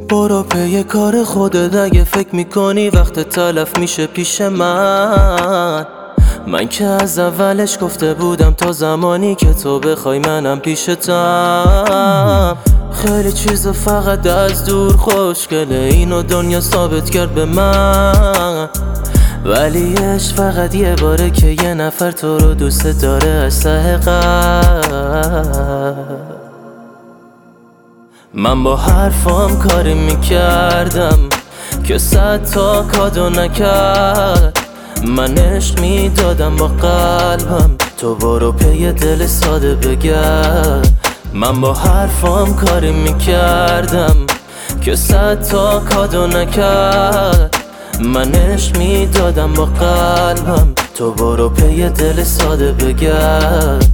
برو پی کار خودت اگه فکر میکنی وقت تلف میشه پیش من که از اولش گفته بودم تا زمانی که تو بخوای منم پیشتم. خیلی چیزا فقط از دور خوشگله، اینو دنیا ثابت کرد به من، ولی عشق فقط یه باره که یه نفر تو رو دوست داره از ته قلب. من با حرفام کاری میکردم که 100 تا کادو نکرد، من عشق میدادم با قلبم، تو برو پی دل ساده بگرد. من با حرفام کاری میکردم که 100 تا کادو نکرد، من عشق میدادم با قلبم، تو برو پی دل ساده بگرد.